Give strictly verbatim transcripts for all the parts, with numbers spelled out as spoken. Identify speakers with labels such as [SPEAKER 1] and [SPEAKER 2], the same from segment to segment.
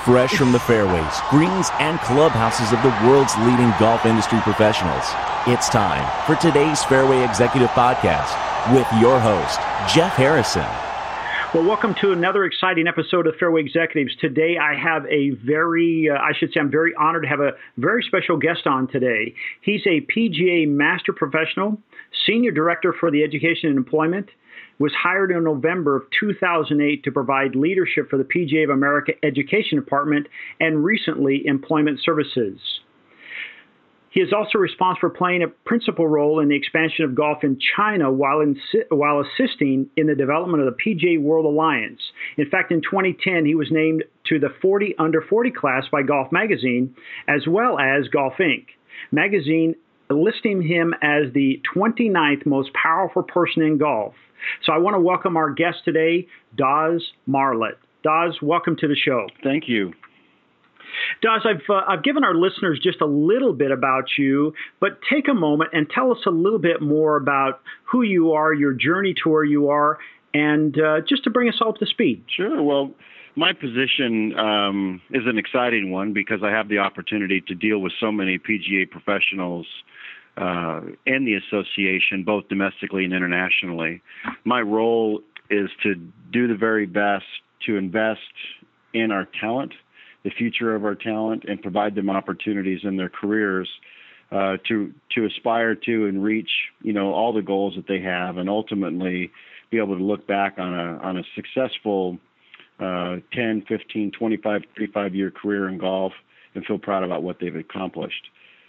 [SPEAKER 1] fresh from the fairways, greens, and clubhouses of the world's leading golf industry professionals. It's time for today's Fairway Executive Podcast with your host, Jeff Harrison.
[SPEAKER 2] Well, welcome to another exciting episode of Fairway Executives. Today, I have a very, uh, I should say I'm very honored to have a very special guest on today. He's a P G A Master Professional, Senior Director for the Education and Employment, was hired in November of two thousand eight to provide leadership for the P G A of America Education Department and recently Employment Services. He is also responsible for playing a principal role in the expansion of golf in China while, in, while assisting in the development of the P G A World Alliance. In fact, in twenty ten, he was named to the forty under forty class by Golf Magazine, as well as Golf Incorporated. Magazine listing him as the twenty-ninth most powerful person in golf. So I want to welcome our guest today, Daz Marlett. Daz, welcome to the show.
[SPEAKER 3] Thank you.
[SPEAKER 2] Daz, I've, uh, I've given our listeners just a little bit about you, but take a moment and tell us a little bit more about who you are, your journey to where you are, and uh, just to bring us all up to speed.
[SPEAKER 3] Sure. Well, my position um, is an exciting one because I have the opportunity to deal with so many P G A professionals uh, and the association, both domestically and internationally. My role is to do the very best to invest in our talent, the future of our talent, and provide them opportunities in their careers uh, to to aspire to and reach, you know, all the goals that they have, and ultimately be able to look back on a on a successful uh, ten, fifteen, twenty-five, thirty-five year career in golf and feel proud about what they've accomplished.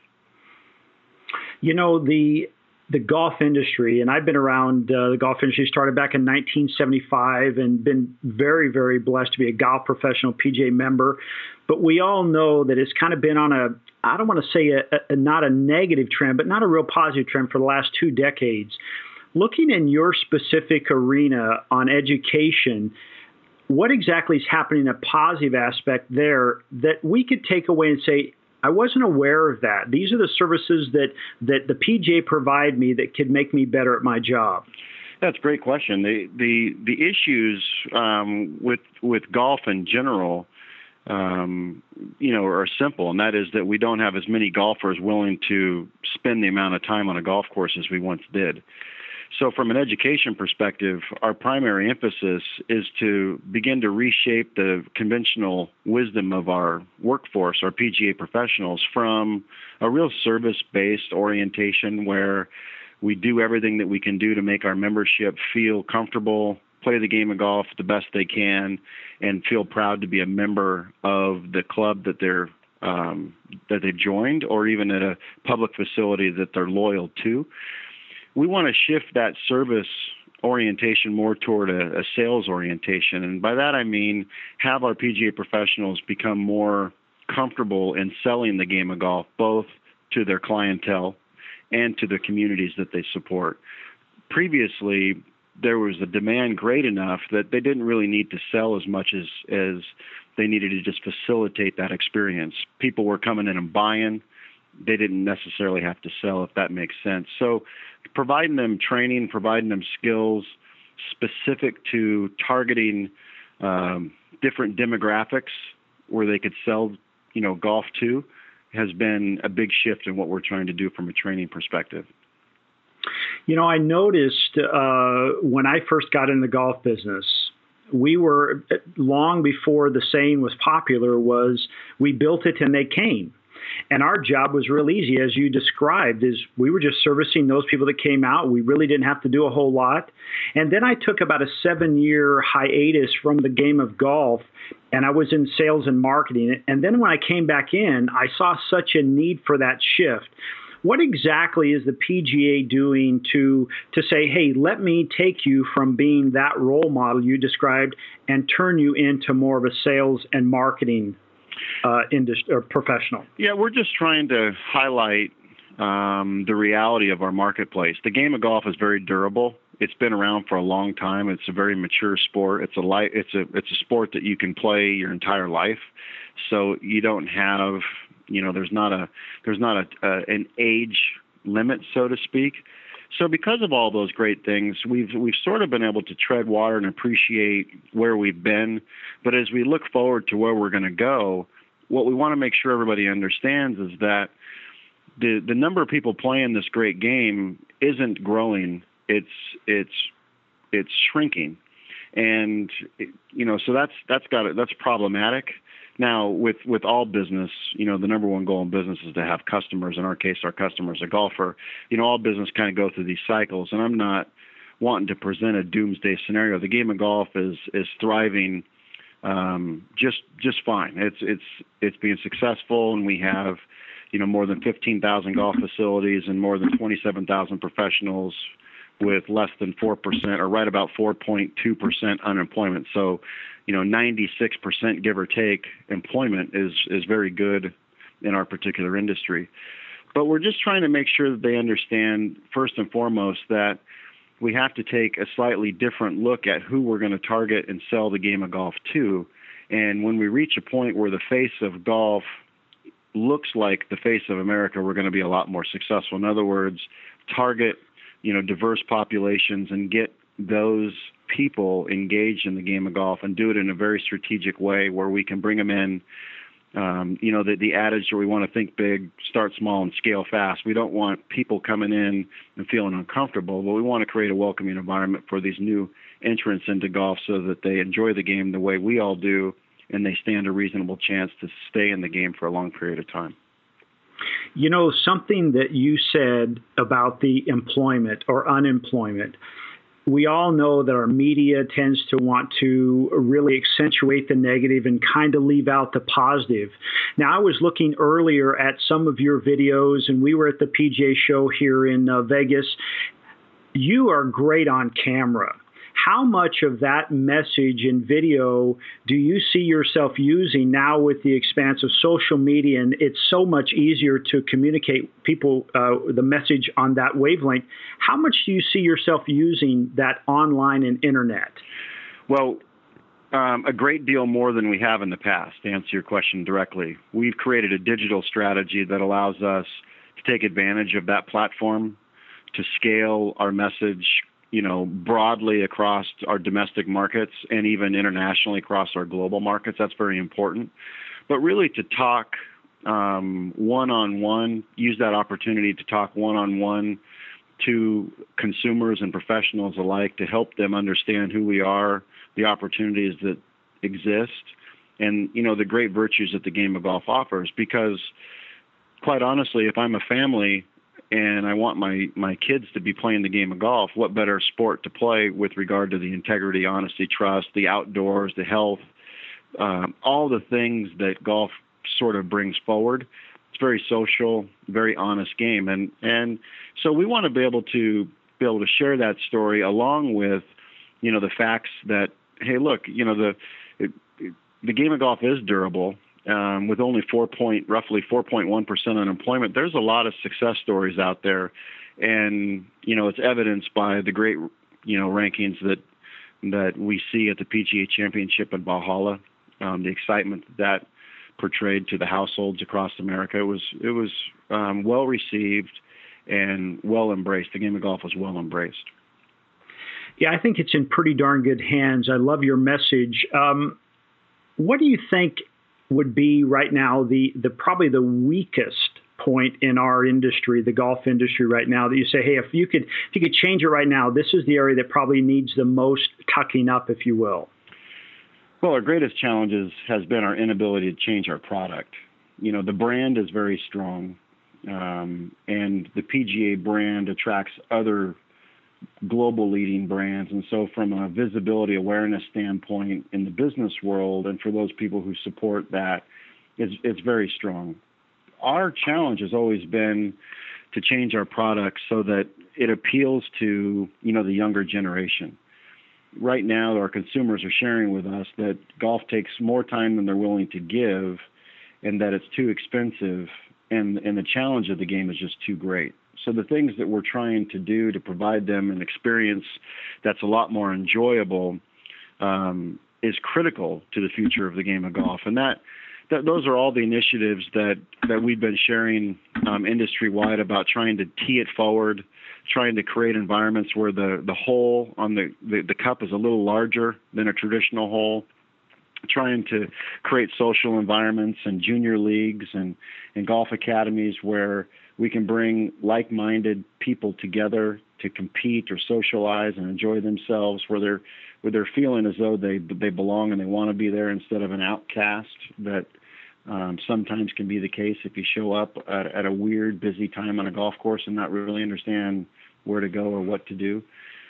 [SPEAKER 2] You know, the the golf industry, and I've been around uh, the golf industry, started back in nineteen seventy-five and been very, very blessed to be a golf professional P G A member. But we all know that it's kind of been on a, I don't want to say a, a, not a negative trend, but not a real positive trend for the last two decades. Looking in your specific arena on education, what exactly is happening, a positive aspect there that we could take away and say, I wasn't aware of that. These are the services that, that the P G A provide me that could make me better at my job.
[SPEAKER 3] That's a great question. The the the issues um, with with golf in general, um, you know, are simple, and that is that we don't have as many golfers willing to spend the amount of time on a golf course as we once did. So from an education perspective, our primary emphasis is to begin to reshape the conventional wisdom of our workforce, our P G A professionals, from a real service-based orientation where we do everything that we can do to make our membership feel comfortable, play the game of golf the best they can, and feel proud to be a member of the club that they're um, that they've joined, or even at a public facility that they're loyal to. We want to shift that service orientation more toward a, a sales orientation. And by that, I mean have our P G A professionals become more comfortable in selling the game of golf, both to their clientele and to the communities that they support. Previously, there was a demand great enough that they didn't really need to sell as much as, as they needed to just facilitate that experience. People were coming in and buying. They didn't necessarily have to sell, if that makes sense. So providing them training, providing them skills specific to targeting um, different demographics where they could sell, you know, golf to has been a big shift in what we're trying to do from a training perspective.
[SPEAKER 2] You know, I noticed uh, when I first got in the golf business, we were, long before the saying was popular, was we built it and they came. And our job was real easy, as you described, is we were just servicing those people that came out. We really didn't have to do a whole lot. And then I took about a seven-year hiatus from the game of golf, and I was in sales and marketing. And then when I came back in, I saw such a need for that shift. What exactly is the P G A doing to to say, hey, let me take you from being that role model you described and turn you into more of a sales and marketing Uh, industry or professional?
[SPEAKER 3] Yeah, we're just trying to highlight um, the reality of our marketplace. The game of golf is very durable. It's been around for a long time. It's a very mature sport. It's a li- It's a it's a sport that you can play your entire life. So you don't have, you know, there's not a there's not a, a an age limit, so to speak. So because of all those great things, we've we've sort of been able to tread water and appreciate where we've been. But as we look forward to where we're going to go, what we want to make sure everybody understands is that the the number of people playing this great game isn't growing. It's it's it's shrinking, and you know so that's that's got it, that's problematic. Now, with, with all business, you know, the number one goal in business is to have customers. In our case, our customer is a golfer. You know, all business kind of go through these cycles, and I'm not wanting to present a doomsday scenario. The game of golf is is thriving um, just just fine. It's it's it's being successful, and we have, you know, more than fifteen thousand golf facilities and more than twenty-seven thousand professionals with less than four percent or right about four point two percent unemployment. So, you know, ninety-six percent give or take employment is, is very good in our particular industry. But we're just trying to make sure that they understand, first and foremost, that we have to take a slightly different look at who we're going to target and sell the game of golf to. And when we reach a point where the face of golf looks like the face of America, we're going to be a lot more successful. In other words, target, you know, diverse populations and get those people engaged in the game of golf and do it in a very strategic way where we can bring them in. Um, you know, the, the adage where we want to think big, start small, and scale fast. We don't want people coming in and feeling uncomfortable, but we want to create a welcoming environment for these new entrants into golf so that they enjoy the game the way we all do, and they stand a reasonable chance to stay in the game for a long period of time.
[SPEAKER 2] You know, something that you said about the employment or unemployment, we all know that our media tends to want to really accentuate the negative and kind of leave out the positive. Now, I was looking earlier at some of your videos, and we were at the P G A show here in uh, Vegas. You are great on camera. How much of that message in video do you see yourself using now with the expanse of social media? And it's so much easier to communicate people uh, the message on that wavelength. How much do you see yourself using that online and internet?
[SPEAKER 3] Well, um, a great deal more than we have in the past, to answer your question directly. We've created a digital strategy that allows us to take advantage of that platform, to scale our message, you know, broadly across our domestic markets and even internationally across our global markets. That's very important. But really to talk um, one-on-one, use that opportunity to talk one-on-one to consumers and professionals alike to help them understand who we are, the opportunities that exist, and, you know, the great virtues that the game of golf offers. Because quite honestly, if I'm a family and I want my, my kids to be playing the game of golf, what better sport to play with regard to the integrity, honesty, trust, the outdoors, the health, um, all the things that golf sort of brings forward. It's very social, very honest game. And, and so we want to be able to be able to share that story along with, you know, the facts that, hey, look, you know, the, it, the game of golf is durable. Um, with only four point, roughly four point one percent unemployment, there's a lot of success stories out there, and you know it's evidenced by the great, you know, rankings that that we see at the P G A Championship in Valhalla. Um, the excitement that portrayed to the households across America, it was it was um, well received and well embraced. The game of golf was well embraced.
[SPEAKER 2] Yeah, I think it's in pretty darn good hands. I love your message. Um, what do you think would be right now the, the probably the weakest point in our industry, the golf industry right now, that you say, hey, if you could if you could change it right now, this is the area that probably needs the most tucking up, if you will?
[SPEAKER 3] Well, our greatest challenge is, has been our inability to change our product. You know, the brand is very strong, um, and the P G A brand attracts other global leading brands. And so from a visibility awareness standpoint in the business world, and for those people who support that, it's, it's very strong. Our challenge has always been to change our product so that it appeals to, you know, the younger generation. Right now, our consumers are sharing with us that golf takes more time than they're willing to give, and that it's too expensive, and, and the challenge of the game is just too great. So the things that we're trying to do to provide them an experience that's a lot more enjoyable um, is critical to the future of the game of golf. And that, that those are all the initiatives that, that we've been sharing um, industry-wide about trying to tee it forward trying to create environments where the, the hole on the, the, the cup is a little larger than a traditional hole, trying to create social environments and junior leagues and, and golf academies where we can bring like-minded people together to compete or socialize and enjoy themselves, where they're where they're feeling as though they they belong and they want to be there instead of an outcast that um, sometimes can be the case if you show up at, at a weird, busy time on a golf course and not really understand where to go or what to do.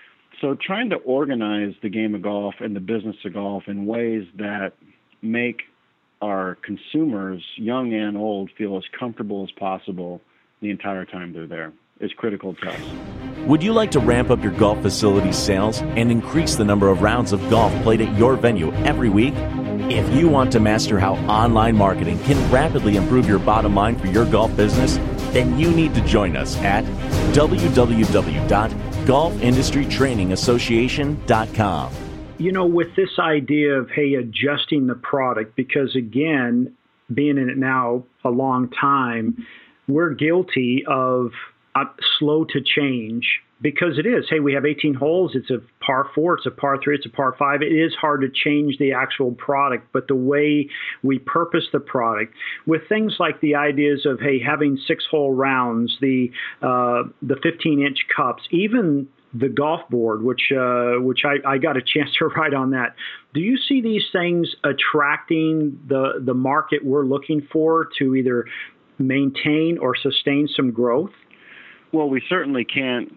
[SPEAKER 3] So trying to organize the game of golf and the business of golf in ways that make our consumers, young and old, feel as comfortable as possible the entire time they're there is critical to us.
[SPEAKER 1] Would you like to ramp up your golf facility sales and increase the number of rounds of golf played at your venue every week? If you want to master how online marketing can rapidly improve your bottom line for your golf business, then you need to join us at w w w dot golf industry training association dot com.
[SPEAKER 2] You know, with this idea of, hey, adjusting the product, because again, being in it now a long time, we're guilty of uh, slow to change, because it is. Hey, we have eighteen holes. It's a par four. It's a par three. It's a par five. It is hard to change the actual product, but the way we purpose the product with things like the ideas of, hey, having six hole rounds, the uh, the fifteen inch cups, even the golf board, which uh, which I, I got a chance to write on that. Do you see these things attracting the the market we're looking for to either maintain or sustain some growth?
[SPEAKER 3] Well, we certainly can't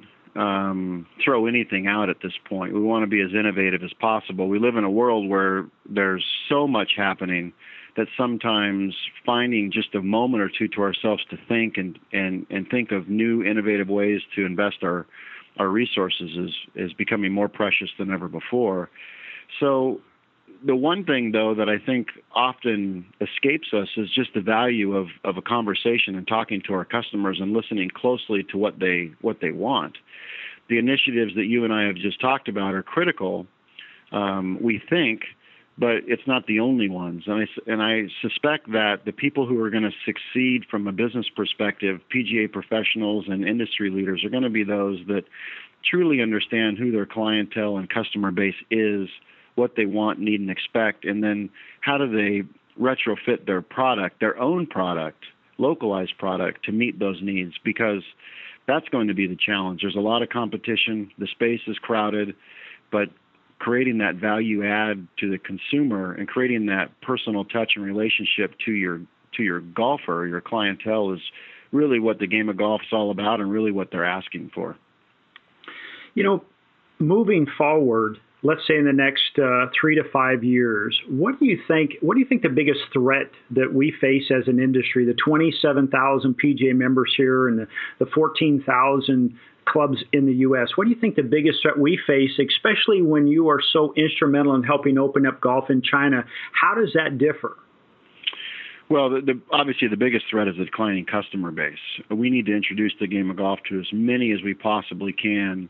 [SPEAKER 3] um, throw anything out at this point. We want to be as innovative as possible. We live in a world where there's so much happening that sometimes finding just a moment or two to ourselves to think and, and, and think of new innovative ways to invest our, our resources is, is becoming more precious than ever before. So the one thing, though, that I think often escapes us is just the value of, of a conversation and talking to our customers and listening closely to what they what they want. The initiatives that you and I have just talked about are critical, um, we think, but it's not the only ones. And I, and I suspect that the people who are going to succeed from a business perspective, P G A professionals and industry leaders, are going to be those that truly understand who their clientele and customer base is, what they want, need, and expect, and then how do they retrofit their product, their own product, localized product, to meet those needs, because that's going to be the challenge. There's a lot of competition. The space is crowded, but creating that value add to the consumer and creating that personal touch and relationship to your to your golfer, your clientele, is really what the game of golf is all about and really what they're asking for.
[SPEAKER 2] You know, moving forward, let's say in the next uh, three to five years, what do you think? What do you think the biggest threat that we face as an industry? The twenty-seven thousand P G A members here and the, the fourteen thousand clubs in the U S. What do you think the biggest threat we face, especially when you are so instrumental in helping open up golf in China? How does that differ?
[SPEAKER 3] Well, the, the, obviously the biggest threat is the declining customer base. We need to introduce the game of golf to as many as we possibly can.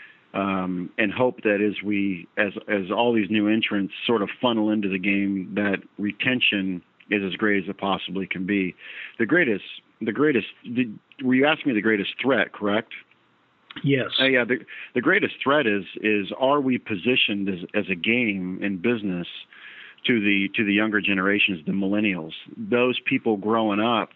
[SPEAKER 3] Um, and hope that as we, as as all these new entrants sort of funnel into the game, that retention is as great as it possibly can be. The greatest, the greatest. Did, were you asking me the greatest threat? Correct.
[SPEAKER 2] Yes.
[SPEAKER 3] Uh, yeah. The the greatest threat is is are we positioned as as a game in business to the to the younger generations, the millennials, those people growing up,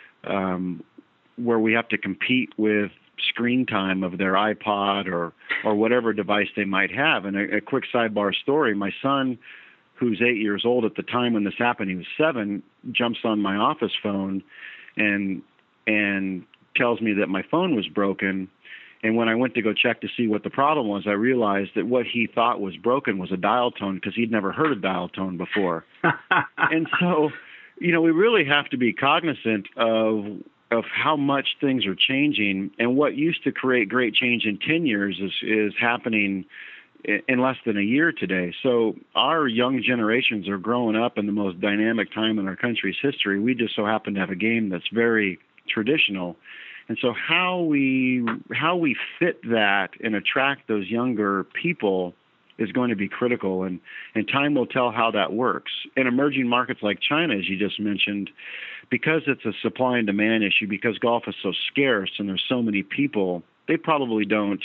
[SPEAKER 3] um, where we have to compete with screen time of their iPod or or whatever device they might have. And a, a quick sidebar story, my son, who's eight years old at the time when this happened, he was seven, jumps on my office phone and and tells me that my phone was broken. And when I went to go check to see what the problem was, I realized that what he thought was broken was a dial tone, because he'd never heard a dial tone before. And so, you know, we really have to be cognizant of of how much things are changing, and what used to create great change in ten years is, is happening in less than a year today. So our young generations are growing up in the most dynamic time in our country's history. We just so happen to have a game that's very traditional. And so how we how we fit that and attract those younger people is going to be critical, and, and time will tell how that works. In emerging markets like China, as you just mentioned, because it's a supply and demand issue, because golf is so scarce and there's so many people they probably don't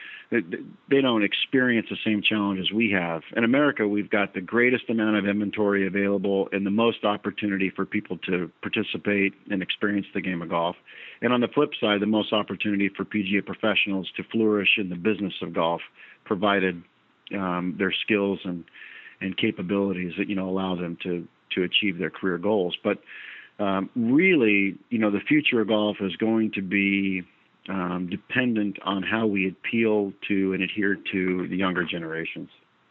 [SPEAKER 3] they don't experience the same challenges we have. In America, we've got the greatest amount of inventory available and the most opportunity for people to participate and experience the game of golf. And on the flip side, the most opportunity for P G A professionals to flourish in the business of golf, provided um, their skills and, and capabilities that, you know, allow them to, to achieve their career goals. But um, really, you know, the future of golf is going to be Um, dependent on how we appeal to and adhere to the younger generations.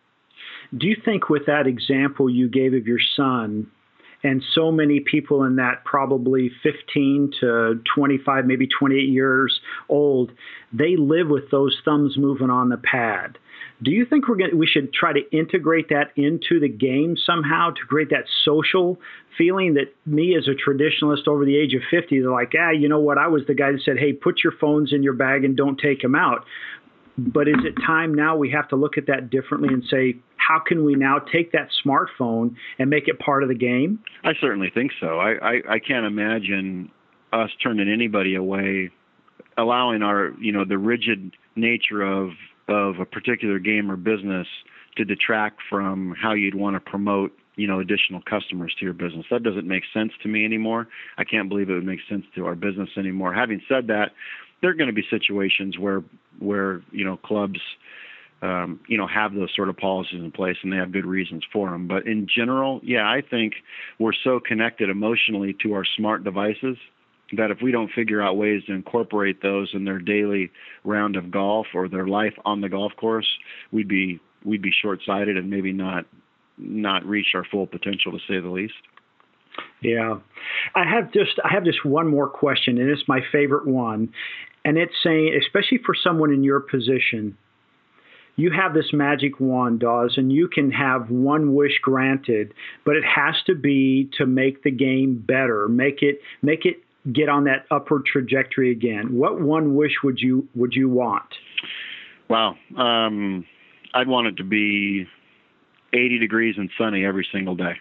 [SPEAKER 2] Do you think with that example you gave of your son and so many people in that probably fifteen to twenty-five, maybe twenty-eight years old, they live with those thumbs moving on the pad? Do you think we're going we should try to integrate that into the game somehow to create that social feeling that me as a traditionalist over the age of fifty, they're like, ah, you know what? I was the guy that said, hey, put your phones in your bag and don't take them out. But is it time now we have to look at that differently and say, how can we now take that smartphone and make it part of the game?
[SPEAKER 3] I certainly think so. I, I, I can't imagine us turning anybody away, allowing our, you know, the rigid nature of of a particular game or business to detract from how you'd want to promote, you know, additional customers to your business. That doesn't make sense to me anymore. I can't believe it would make sense to our business anymore. Having said that, there are going to be situations where, where, you know, clubs, um, you know, have those sort of policies in place and they have good reasons for them. But in general, yeah, I think we're so connected emotionally to our smart devices that if we don't figure out ways to incorporate those in their daily round of golf or their life on the golf course, we'd be we'd be short-sighted and maybe not not reach our full potential, to say the least.
[SPEAKER 2] Yeah, I have just I have just one more question, and it's my favorite one, and it's saying, especially for someone in your position, you have this magic wand, Dawes, and you can have one wish granted, but it has to be to make the game better, make it make it. get on that upward trajectory again. What one wish would you would you want?
[SPEAKER 3] Wow. Um, I'd want it to be eighty degrees and sunny every single day.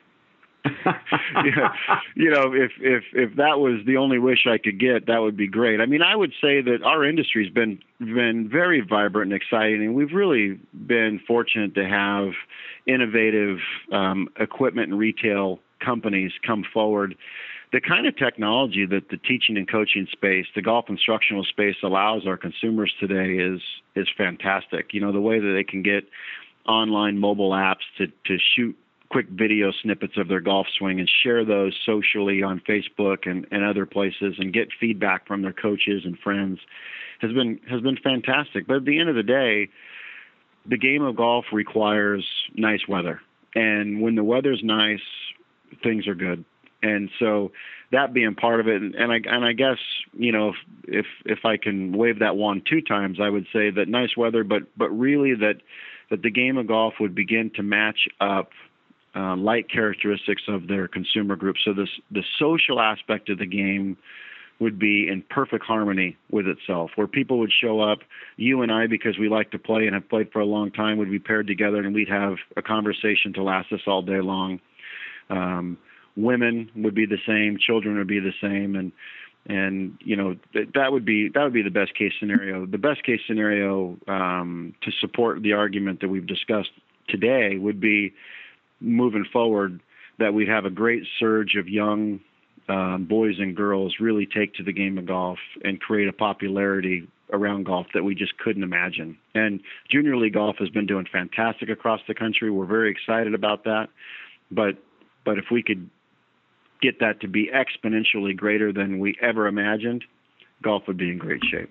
[SPEAKER 3] yeah. You know, if, if, if that was the only wish I could get, that would be great. I mean, I would say that our industry's been, been very vibrant and exciting, and we've really been fortunate to have innovative um, equipment and retail companies come forward. The kind of technology that the teaching and coaching space, the golf instructional space allows our consumers today is is fantastic. You know, the way that they can get online mobile apps to, to shoot quick video snippets of their golf swing and share those socially on Facebook and, and other places and get feedback from their coaches and friends has been has been fantastic. But at the end of the day, the game of golf requires nice weather. And when the weather's nice, things are good. And so that being part of it, and, and I and I guess, you know, if, if if I can wave that wand two times, I would say that nice weather, but but really that that the game of golf would begin to match up uh, like characteristics of their consumer group. So this the social aspect of the game would be in perfect harmony with itself, where people would show up, you and I, because we like to play and have played for a long time, would be paired together and we'd have a conversation to last us all day long. Um, Women would be the same, children would be the same, and and you know th- that would be that would be the best case scenario. The best case scenario um, to support the argument that we've discussed today would be moving forward that we'd have a great surge of young um, boys and girls really take to the game of golf and create a popularity around golf that we just couldn't imagine. And Junior League golf has been doing fantastic across the country. We're very excited about that, but but if we could get that to be exponentially greater than we ever imagined, golf would be in great shape.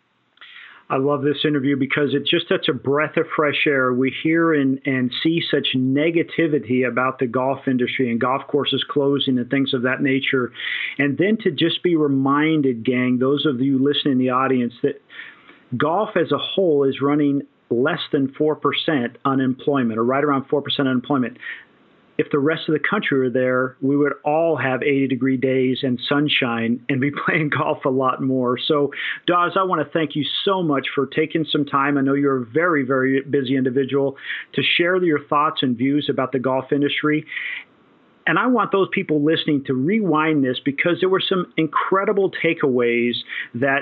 [SPEAKER 2] I love this interview because it's just such a breath of fresh air. We hear and, and see such negativity about the golf industry and golf courses closing and things of that nature. And then to just be reminded, gang, those of you listening in the audience, that golf as a whole is running less than four percent unemployment, or right around four percent unemployment. If the rest of the country were there, we would all have eighty degree days and sunshine and be playing golf a lot more. So, Dawes, I want to thank you so much for taking some time. I know you're a very, very busy individual to share your thoughts and views about the golf industry. And I want those people listening to rewind this because there were some incredible takeaways that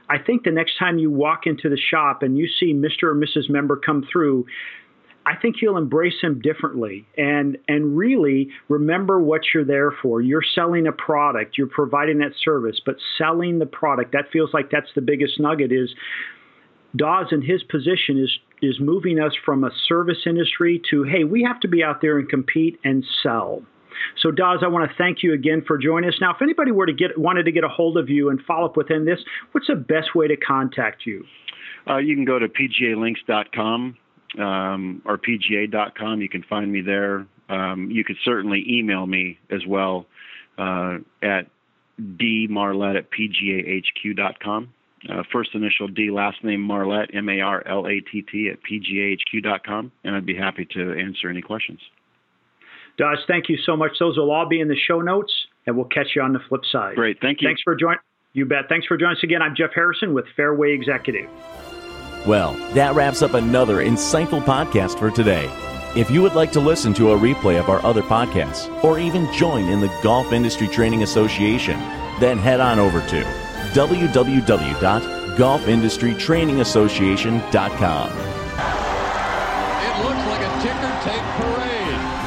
[SPEAKER 2] I think the next time you walk into the shop and you see Mister or Missus Member come through, I think you'll embrace him differently and and really remember what you're there for. You're selling a product, you're providing that service, but selling the product, that feels like that's the biggest nugget. Is Dawes in his position is is moving us from a service industry to, hey, we have to be out there and compete and sell. So, Dawes, I want to thank you again for joining us. Now, if anybody were to get wanted to get a hold of you and follow up within this, what's the best way to contact you?
[SPEAKER 3] Uh, you can go to p g a links dot com. Um, or P G A dot com. You can find me there. Um, you could certainly email me as well uh, at d marlette at p g a h q dot com. Uh, first initial D, last name Marlette, M A R L A T T at p g a h q dot com, and I'd be happy to answer any questions.
[SPEAKER 2] Dawes, thank you so much. Those will all be in the show notes, and we'll catch you on the flip side.
[SPEAKER 3] Great. Thank you.
[SPEAKER 2] Thanks for joining. You bet. Thanks for joining us again. I'm Jeff Harrison with Fairway Executive.
[SPEAKER 1] Well, that wraps up another insightful podcast for today. If you would like to listen to a replay of our other podcasts or even join in the Golf Industry Training Association, then head on over to w w w dot golf industry training association dot com.
[SPEAKER 4] It looks like a ticker tape parade.